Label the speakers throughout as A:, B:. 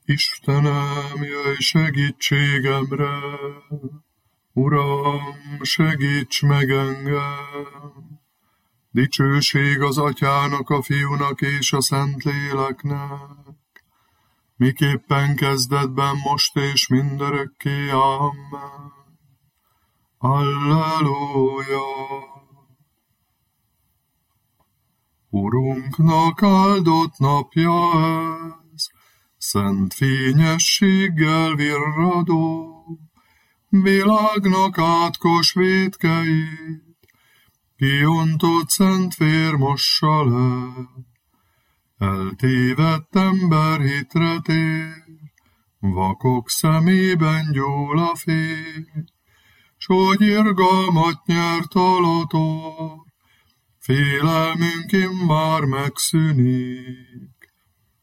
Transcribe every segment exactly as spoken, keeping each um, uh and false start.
A: Istenem, jöjj segítségemre, Uram, segíts meg engem! Dicsőség az Atyának, a Fiúnak és a Szentléleknek, miképpen kezdetben, most és mindörökké. Amen. Alleluja! Urunknak áldott napja ez, szent fényességgel virradó, világnak átkos vétkeit, kiontott szent vér mossa le. Eltévedt ember hitre tér, vakok szemében gyúl a fény, s hogy irgalmat nyert alator, félelmünk immár megszűnik.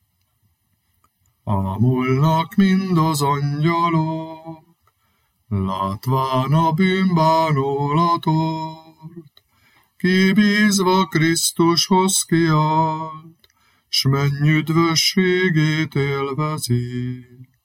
A: Ámulnak mind az angyalok, látván a bűnbánulatort, kibízva Krisztushoz kiált, s menny üdvösségét élvezi.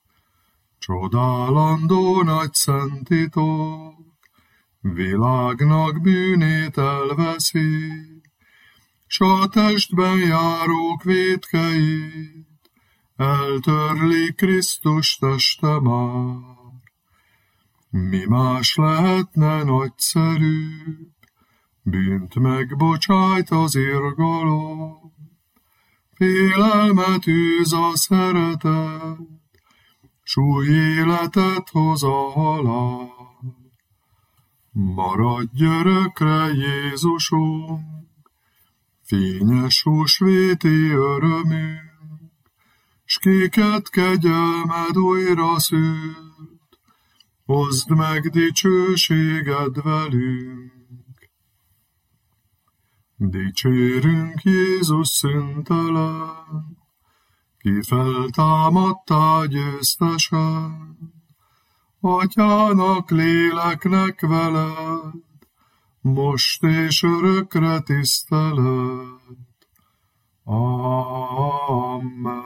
A: Csodálandó nagy szent titok, világnak bűnét elveszi, s a testben járók vétkeit eltörli Krisztus teste már. Mi más lehetne nagyszerűbb, bűnt megbocsájt az irgalom, félelmet űz a szeretet, s új életet hoz a halál. Maradj örökre, Jézusunk, fényes húsvéti örömünk, s kiket kegyelmed újra szült, hozd meg dicsőséged velünk. Dicsérünk Jézus szüntelen, ki feltámadtál győztesen, Atyának, léleknek veled, most és örökre tisztelet. Amen.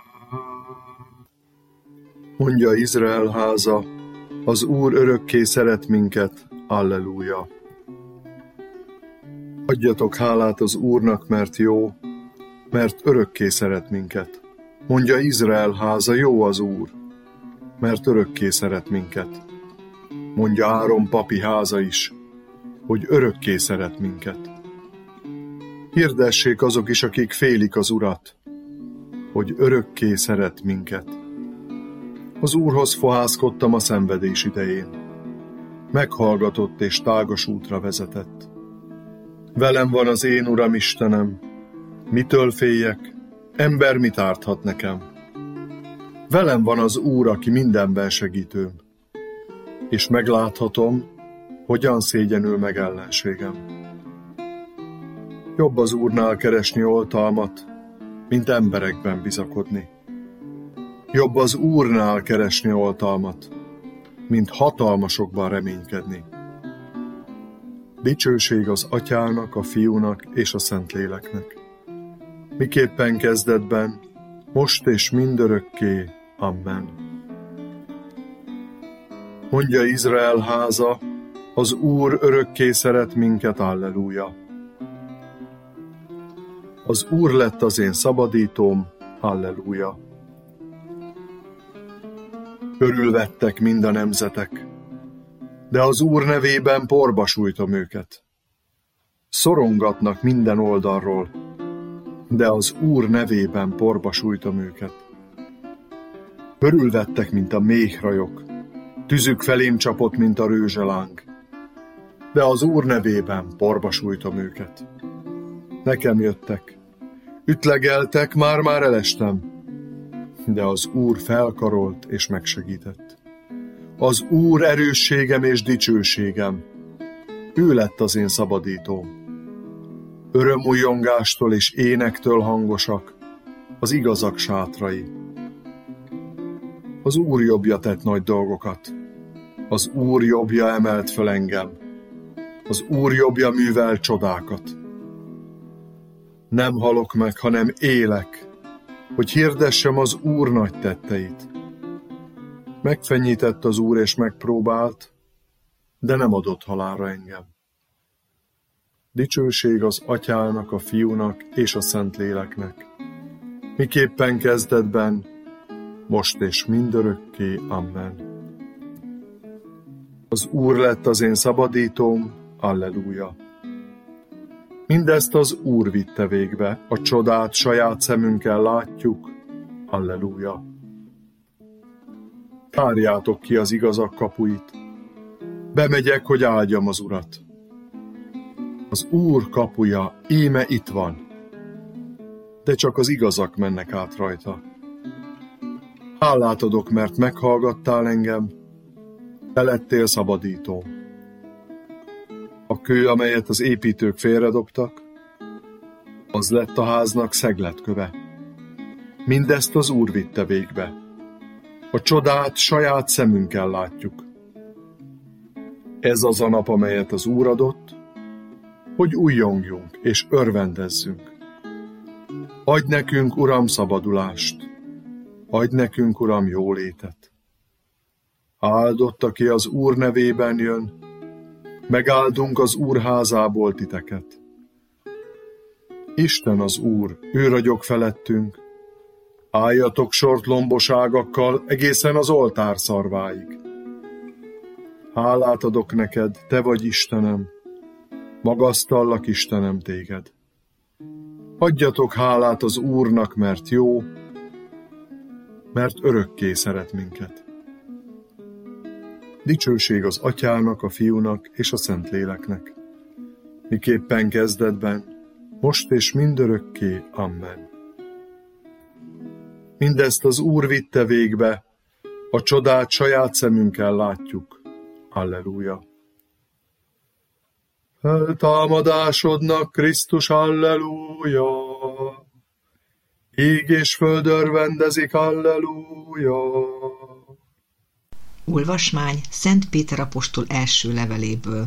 B: Mondja Izrael háza, az Úr örökké szeret minket. Alleluja. Adjatok hálát az Úrnak, mert jó, mert örökké szeret minket. Mondja Izrael háza, jó az Úr, mert örökké szeret minket. Mondja Áron papi háza is, hogy örökké szeret minket. Hirdessék azok is, akik félik az Urat, hogy örökké szeret minket. Az Úrhoz fohászkodtam a szenvedés idején. Meghallgatott és tágas útra vezetett. Velem van az én Uram Istenem, mitől féljek, ember mit árthat nekem? Velem van az Úr, aki mindenben segítőm, és megláthatom, hogyan szégyenül meg ellenségem. Jobb az Úrnál keresni oltalmat, mint emberekben bizakodni. Jobb az Úrnál keresni oltalmat, mint hatalmasokban reménykedni. Dicsőség az Atyának, a Fiúnak és a Szentléleknek, miképpen kezdetben, most és mindörökké. Amen. Mondja Izrael háza, az Úr örökké szeret minket. Alleluja. Az Úr lett az én szabadítóm. Alleluja. Örülvettek mind a nemzetek, de az Úr nevében porba sújtom őket. Szorongatnak minden oldalról, de az Úr nevében porba sújtom őket. Örülvettek, mint a méhrajok, tüzük felém csapott, mint a rőzseláng, de az Úr nevében porba sújtom őket. Nekem jöttek, ütlegeltek, már-már elestem, de az Úr felkarolt és megsegített. Az Úr erősségem és dicsőségem, ő lett az én szabadítóm. Örömújjongástól és énektől hangosak az igazak sátrai. Az Úr jobbja tett nagy dolgokat, az Úr jobbja emelt föl engem, az Úr jobbja művel csodákat. Nem halok meg, hanem élek, hogy hirdessem az Úr nagy tetteit. Megfenyített az Úr és megpróbált, de nem adott halálra engem. Dicsőség az Atyának, a Fiúnak és a Szentléleknek, miképpen kezdetben, most és mindörökké. Amen. Az Úr lett az én szabadítóm, alleluja. Mindezt az Úr vitte végbe, a csodát saját szemünkkel látjuk, alleluja. Tárjátok ki az igazak kapuit, bemegyek, hogy áldjam az Urat. Az Úr kapuja íme itt van, de csak az igazak mennek át rajta. Hálát adok, mert meghallgattál engem, te lettél szabadítóm. A kő, amelyet az építők félredobtak, az lett a háznak szegletköve. Mindezt az Úr vitte végbe. A csodát saját szemünkkel látjuk. Ez az a nap, amelyet az Úr adott, hogy újjongjunk és örvendezzünk. Adj nekünk, Uram, szabadulást, adj nekünk, Uram, jólétet. Áldott, aki az Úr nevében jön, megáldunk az Úr házából titeket. Isten az Úr, ő ragyog felettünk, álljatok sort lomboságakkal egészen az oltár szarváig. Hálát adok neked, te vagy Istenem, magasztallak, Istenem, téged. Adjatok hálát az Úrnak, mert jó, mert örökké szeret minket. Dicsőség az Atyának, a Fiúnak és a Szentléleknek, miképpen kezdetben, most és mindörökké. Amen. Mindezt az Úr vitte végbe, a csodát saját szemünkkel látjuk. Alleluja. Feltámadásodnak, Krisztus, alleluja. Ég és föld örvendezik, alleluja.
C: Olvasmány Szent Péter apostol első leveléből.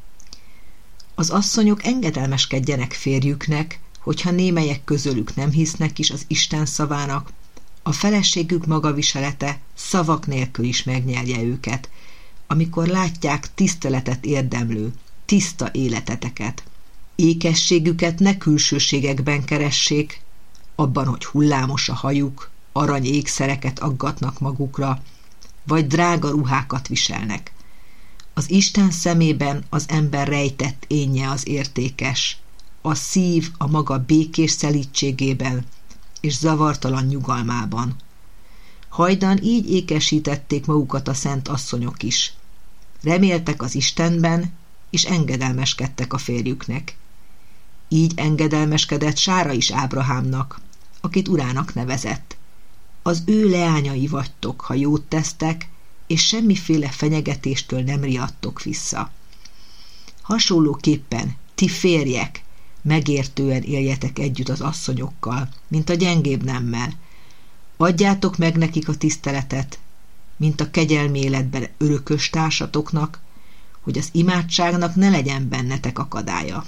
C: Az asszonyok engedelmeskedjenek férjüknek, hogyha némelyek közülük nem hisznek is az Isten szavának, a feleségük magaviselete szavak nélkül is megnyerje őket, amikor látják tiszteletet érdemlő, tiszta életeteket. Ékességüket ne külsőségekben keressék, abban, hogy hullámos a hajuk, arany ékszereket aggatnak magukra, vagy drága ruhákat viselnek. Az Isten szemében az ember rejtett énje az értékes, a szív a maga békés szelídségében és zavartalan nyugalmában. Hajdan így ékesítették magukat a szent asszonyok is. Reméltek az Istenben, és engedelmeskedtek a férjüknek. Így engedelmeskedett Sára is Ábrahámnak, akit urának nevezett. Az ő leányai vagytok, ha jót tesztek, és semmiféle fenyegetéstől nem riadtok vissza. Hasonlóképpen, ti férjek, megértően éljetek együtt az asszonyokkal, mint a gyengébb nemmel. Adjátok meg nekik a tiszteletet, mint a kegyelmi életben örökös társatoknak, hogy az imádságnak ne legyen bennetek akadálya.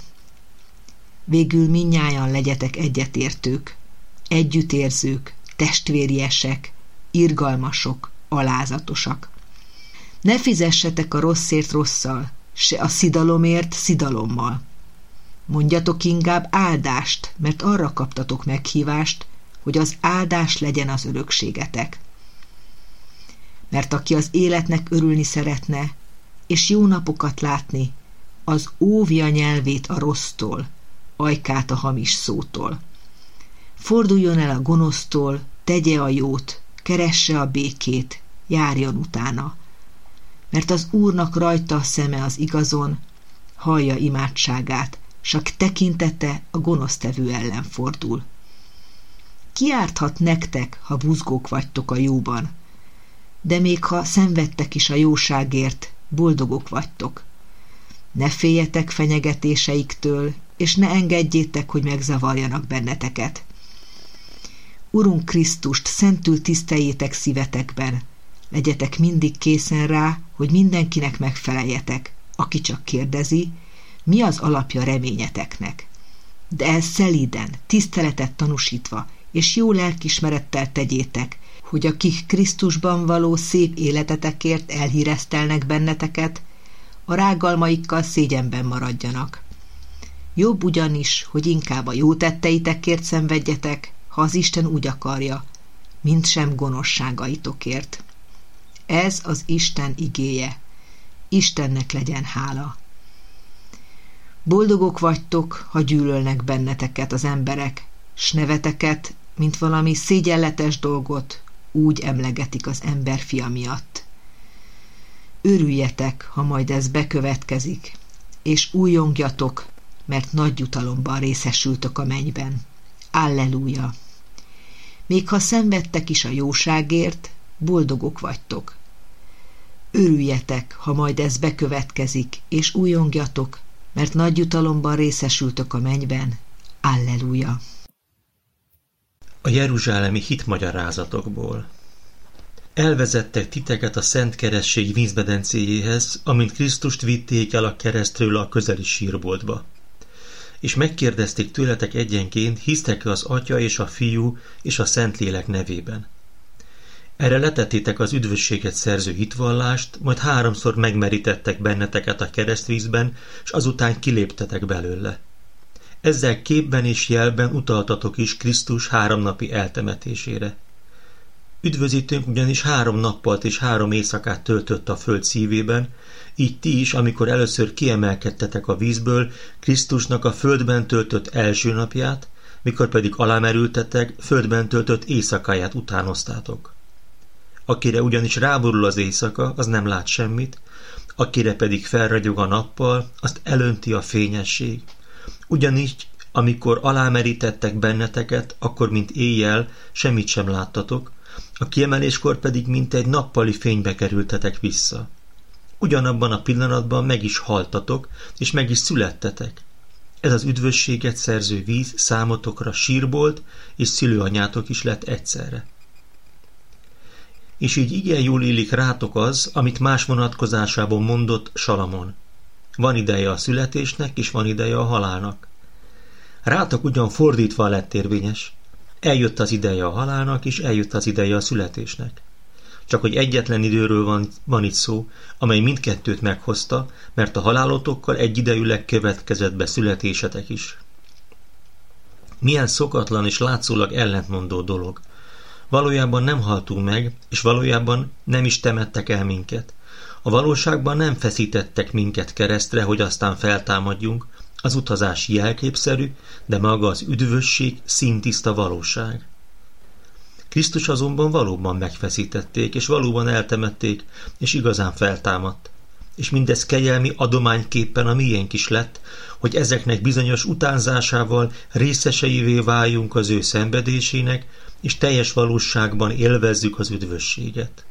C: Végül mindnyájan legyetek egyetértők, együttérzők, testvériesek, irgalmasok, alázatosak. Ne fizessetek a rosszért rosszal, se a szidalomért szidalommal. Mondjatok inkább áldást, mert arra kaptatok meghívást, hogy az áldás legyen az örökségetek. Mert aki az életnek örülni szeretne, és jó napokat látni, az óvja nyelvét a rossztól, ajkát a hamis szótól. Forduljon el a gonosztól, tegye a jót, keresse a békét, járjon utána. Mert az Úrnak rajta a szeme az igazon, hallja imádságát, csak tekintete a gonosztevő ellen fordul. Ki árthat nektek, ha buzgók vagytok a jóban? De még ha szenvedtek is a jóságért, boldogok vagytok. Ne féljetek fenyegetéseiktől, és ne engedjétek, hogy megzavarjanak benneteket. Urunk Krisztust szentül tiszteljétek szívetekben, legyetek mindig készen rá, hogy mindenkinek megfeleljetek, aki csak kérdezi, mi az alapja reményeteknek. De ez szelíden, tiszteletet tanúsítva, és jó lelkismerettel tegyétek, hogy akik Krisztusban való szép életetekért elhíresztelnek benneteket, a rágalmaikkal szégyenben maradjanak. Jobb ugyanis, hogy inkább a jó tetteitekért szenvedjetek, ha az Isten úgy akarja, mint sem gonoszságaitokért. Ez az Isten igéje. Istennek legyen hála. Boldogok vagytok, ha gyűlölnek benneteket az emberek, s neveteket, mint valami szégyenletes dolgot, úgy emlegetik az emberfia miatt. Örüljetek, ha majd ez bekövetkezik, és újongjatok, mert nagy jutalomban részesültök a mennyben. Alleluja! Még ha szenvedtek is a jóságért, boldogok vagytok. Örüljetek, ha majd ez bekövetkezik, és újongjatok, mert nagy jutalomban részesültök a mennyben. Alleluja!
D: A jeruzsálemi hitmagyarázatokból. Elvezettek titeket a Szent Keresztség vízmedencéjéhez, amint Krisztust vitték el a keresztről a közeli sírboltba. És megkérdezték tőletek egyenként, hisztek-e az Atya és a Fiú és a Szentlélek nevében. Erre letettétek az üdvösséget szerző hitvallást, majd háromszor megmerítettek benneteket a keresztvízben, és azután kiléptetek belőle. Ezzel képben és jelben utaltatok is Krisztus háromnapi eltemetésére. Üdvözítőnk ugyanis három nappalt és három éjszakát töltött a föld szívében, így ti is, amikor először kiemelkedtetek a vízből, Krisztusnak a földben töltött első napját, mikor pedig alámerültetek, földben töltött éjszakáját utánoztátok. Akire ugyanis ráborul az éjszaka, az nem lát semmit, akire pedig felragyog a nappal, azt elönti a fényesség. Ugyanígy, amikor alámerítettek benneteket, akkor mint éjjel semmit sem láttatok, a kiemeléskor pedig mint egy nappali fénybe kerültetek vissza. Ugyanabban a pillanatban meg is haltatok, és meg is születtetek. Ez az üdvösséget szerző víz számotokra sírbolt, és szülőanyátok is lett egyszerre. És így igen jól illik rátok az, amit más vonatkozásában mondott Salamon. Van ideje a születésnek, és van ideje a halálnak. Rátok ugyan fordítva lett érvényes. Eljött az ideje a halálnak, és eljött az ideje a születésnek. Csak hogy egyetlen időről van, van itt szó, amely mindkettőt meghozta, mert a halálotokkal egyidejűleg következett be születésetek is. Milyen szokatlan és látszólag ellentmondó dolog. Valójában nem haltunk meg, és valójában nem is temettek el minket. A valóságban nem feszítettek minket keresztre, hogy aztán feltámadjunk, az utazás jelképszerű, de maga az üdvösség színtiszta valóság. Krisztus azonban valóban megfeszítették, és valóban eltemették, és igazán feltámadt. És mindez kegyelmi adományképpen a miénk is lett, hogy ezeknek bizonyos utánzásával részeseivé váljunk az ő szenvedésének, és teljes valóságban élvezzük az üdvösséget.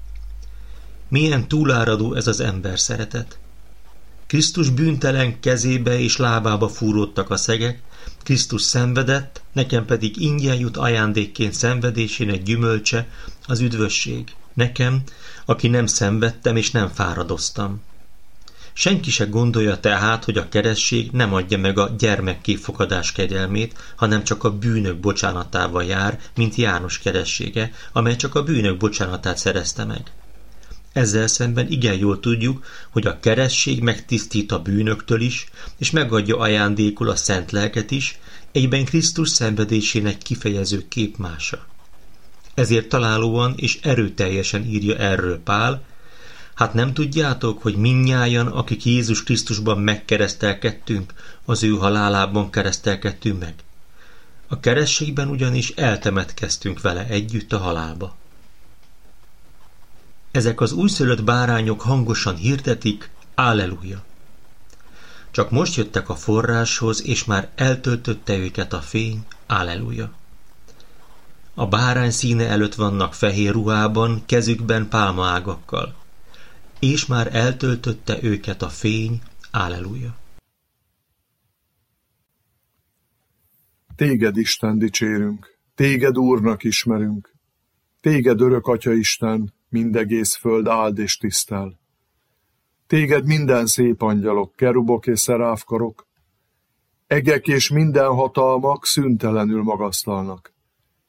D: Milyen túláradó ez az ember szeretet! Krisztus bűntelen kezébe és lábába fúródtak a szegek, Krisztus szenvedett, nekem pedig ingyen jut ajándékként szenvedésének gyümölcse, az üdvösség. Nekem, aki nem szenvedtem és nem fáradoztam. Senki se gondolja tehát, hogy a keresztség nem adja meg a gyermekképfogadás kegyelmét, hanem csak a bűnök bocsánatával jár, mint János keressége, amely csak a bűnök bocsánatát szerezte meg. Ezzel szemben igen jól tudjuk, hogy a keresztség megtisztít a bűnöktől is, és megadja ajándékul a szent lelket is, egyben Krisztus szenvedésének kifejező képmása. Ezért találóan és erőteljesen írja erről Pál: hát nem tudjátok, hogy mindnyájan, akik Jézus Krisztusban megkeresztelkedtünk, az ő halálában keresztelkedtünk meg. A keresztségben ugyanis eltemetkeztünk vele együtt a halálba. Ezek az újszülött bárányok hangosan hirdetik: Alleluja! Csak most jöttek a forráshoz, és már eltöltötte őket a fény. Alleluja! A bárány színe előtt vannak fehér ruhában, kezükben pálmaágakkal. És már eltöltötte őket a fény. Alleluja!
B: Téged, Isten, dicsérünk, téged Úrnak ismerünk, téged örök Atya Isten, mindegész föld áld és tisztel. Téged minden szép angyalok, kerubok és szeráfkarok, egek és minden hatalmak szüntelenül magasztalnak.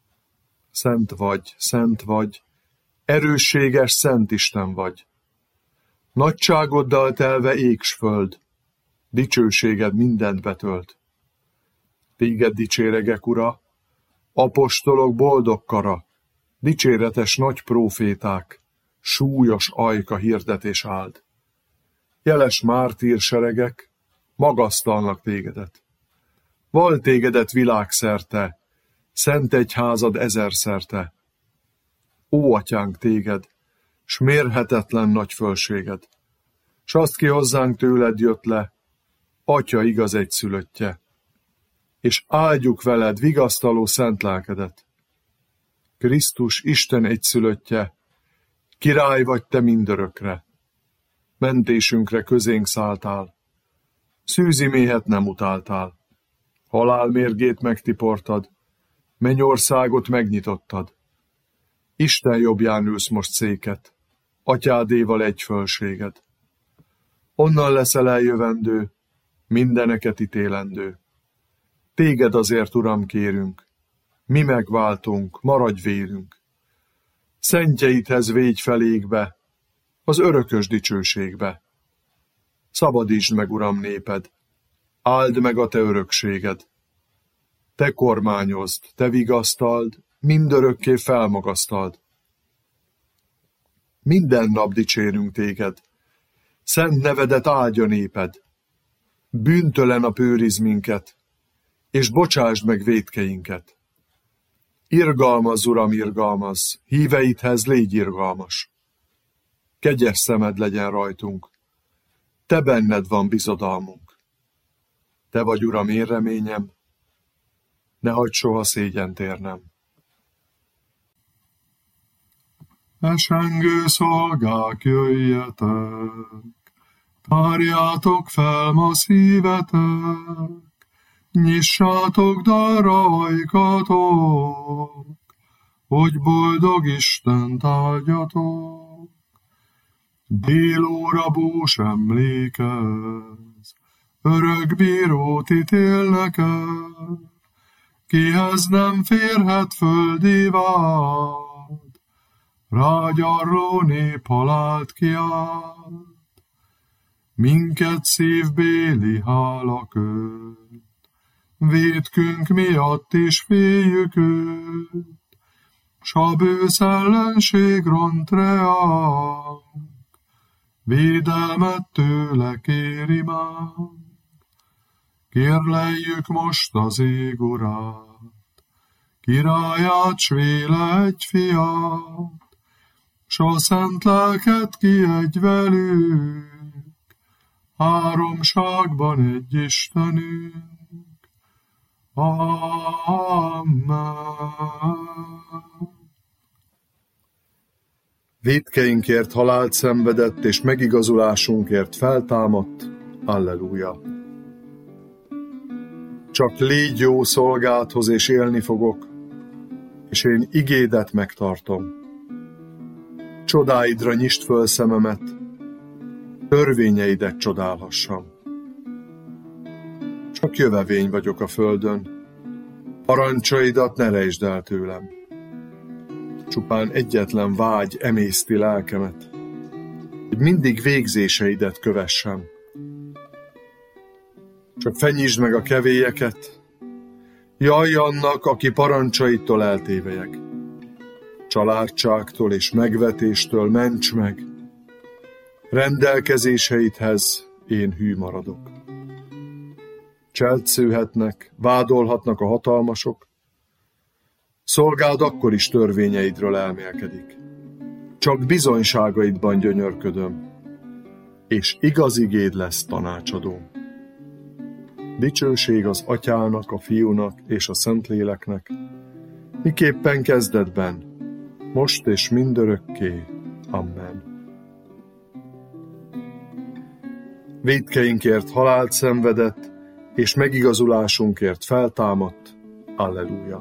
B: Szent vagy, szent vagy, erősséges Szent Isten vagy. Nagyságoddal telve ég s föld, dicsőséged mindent betölt. Téged dicséregek, Ura, apostolok boldog kara, dicséretes nagy próféták, súlyos ajka hirdetés áld. Jeles mártír seregek magasztalnak tégedet. Val tégedet világszerte, szent egyházad ezerszerte. Ó, atyánk, téged, s mérhetetlen nagy fölséged, s azt ki hozzánk tőled jött le, Atya igaz egyszülöttje, és áldjuk veled vigasztaló szent lelkedet. Krisztus Isten egyszülöttje, király vagy te mindörökre, mentésünkre közénk szálltál, szűzi méhet nem utáltál, halál mérgét megtiportad, mennyországot megnyitottad. Isten jobbján ülsz most széket, atyádéval egy fölséged. Onnan leszel eljövendő, mindeneket ítélendő. Téged azért, Uram, kérünk, mi megváltunk, maradj vérünk. Szentjeidhez végy felégbe, az örökös dicsőségbe. Szabadítsd meg, Uram, néped, áld meg a te örökséged. Te kormányozd, te vigasztald, mindörökké felmagasztald. Minden nap dicsérünk téged, szent nevedet áldja néped. Bűntelen a őrizd minket, és bocsásd meg vétkeinket. Irgalmazz, Uram, irgalmazz, híveidhez légy irgalmas. Kegyes szemed legyen rajtunk, te benned van bizodalmunk. Te vagy, Uram, én reményem, ne hagyd soha szégyent érnem.
A: Esengő szolgák, jöjjetek, tárjátok fel ma szívetek, nyissátok darra ajkatok, hogy boldog Istent áldjatok. Délóra bús emlékez, örök bírót ítél neked, kihez nem férhet földi vád, rágyarló nép halált kiált. Minket szívbéli hála köt, vétkünk miatt is féljük őt, s a bősz ellenség ront reánk, védelmet tőle kéri mánk. Kérleljük most az ég urát, királyát, s véle egy fiát, s a szent lelket kiadj velünk, háromságban egy Istenünk. Amen.
B: Vétkeinkért halált szenvedett, és megigazulásunkért feltámadt. Alleluja. Csak légy jó szolgádhoz, és élni fogok, és én igédet megtartom. Csodáidra nyisd föl szememet, törvényeidet csodálhassam. Csak jövevény vagyok a földön, parancsaidat ne rejtsd el tőlem. Csupán egyetlen vágy emészti lelkemet, hogy mindig végzéseidet kövessem. Csak fenyítsd meg a kevélyeket, jaj annak, aki parancsaitól eltévelyek. Családságtól és megvetéstől ments meg, rendelkezéseidhez én hű maradok. Cseltszőhetnek, vádolhatnak a hatalmasok, szolgád akkor is törvényeidről elmélkedik. Csak bizonyságaidban gyönyörködöm, és igaz igéd lesz tanácsadóm. Dicsőség az Atyának, a Fiúnak és a Szentléleknek, miképpen kezdetben, most és mindörökké. Amen. Vétkeinkért halált szenvedett, és megigazulásunkért feltámadt. Alleluja.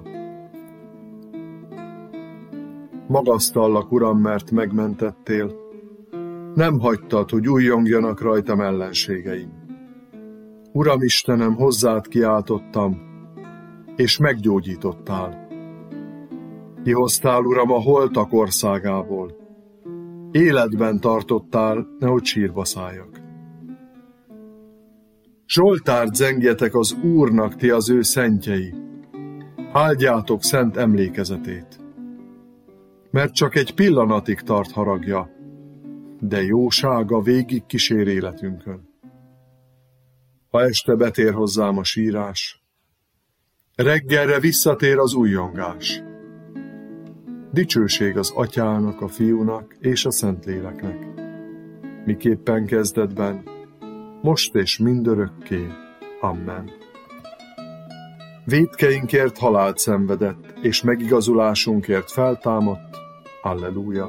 B: Magasztallak, Uram, mert megmentettél, nem hagytad, hogy újjongjanak rajtam ellenségeim. Uram Istenem, hozzád kiáltottam, és meggyógyítottál. Kihoztál, Uram, a holtak országából. Életben tartottál, nehogy sírba szálljak. Zsoltárt zengjetek az Úrnak, ti az ő szentjei. Áldjátok szent emlékezetét. Mert csak egy pillanatig tart haragja, de jósága végig kísér életünkön. Ha este betér hozzám a sírás, reggelre visszatér az ujjongás. Dicsőség az Atyának, a Fiúnak és a Szentléleknek, miképpen kezdetben, most és mindörökké. Amen. Vétkeinkért halált szenvedett, és megigazulásunkért feltámadt. Alleluja.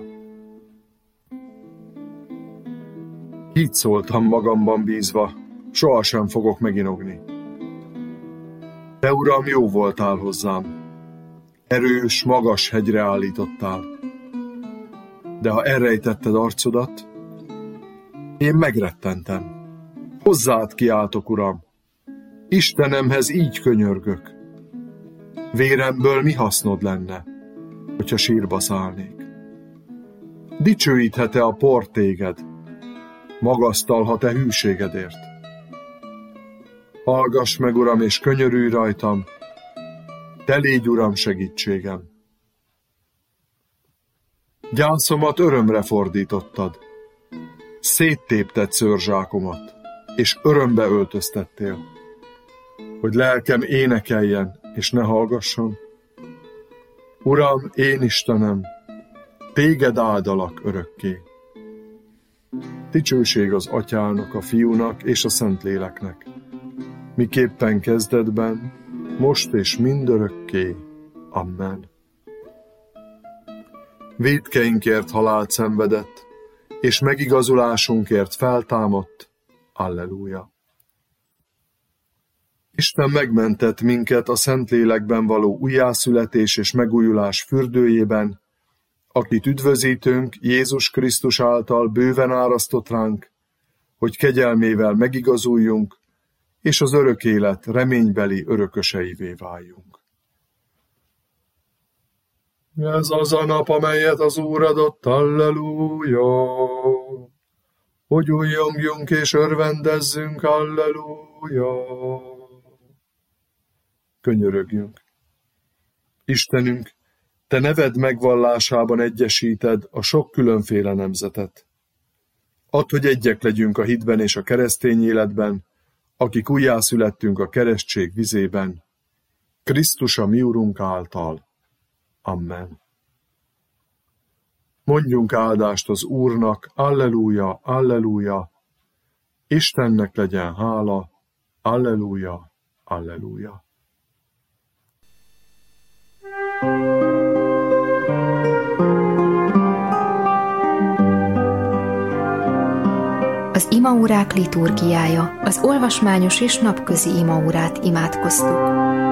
B: Így szóltam magamban bízva, sohasem fogok meginogni. Te, Uram, jó voltál hozzám. Erős, magas hegyre állítottál. De ha elrejtetted arcodat, én megrettentem. Hozzád kiáltok, Uram. Istenemhez így könyörgök. Véremből mi hasznod lenne, hogyha sírba szállnék? Dicsőíthet-e a por téged? Magasztalhat te hűségedért? Hallgass meg, Uram, és könyörülj rajtam, te légy, Uram, segítségem. Gyászomat örömre fordítottad, széttépted szőrzsákomat, és örömbe öltöztettél, hogy lelkem énekeljen, és ne hallgasson. Uram, én Istenem, téged áldalak örökké. Dicsőség az Atyának, a Fiúnak és a Szentléleknek, miképpen kezdetben, most és mindörökké. Amen. Vétkeinkért halált szenvedett, és megigazulásunkért feltámadt. Alleluja. Isten megmentett minket a Szentlélekben való újjászületés és megújulás fürdőjében, akit üdvözítőnk Jézus Krisztus által bőven árasztott ránk, hogy kegyelmével megigazuljunk, és az örök élet reménybeli örököseivé váljunk. Ez az a nap, amelyet az Úr adott, alleluja! Hogy újjongjunk és örvendezzünk, alleluja! Könyörögjünk. Istenünk, te neved megvallásában egyesíted a sok különféle nemzetet. Add, hogy egyek legyünk a hitben és a keresztény életben, akik újjászülettünk a keresztség vizében, Krisztus a mi Urunk által. Amen. Mondjunk áldást az Úrnak, alleluja, alleluja, Istennek legyen hála, alleluja, alleluja.
E: Az imaórák liturgiája, az olvasmányos és napközi imaórát imádkoztuk.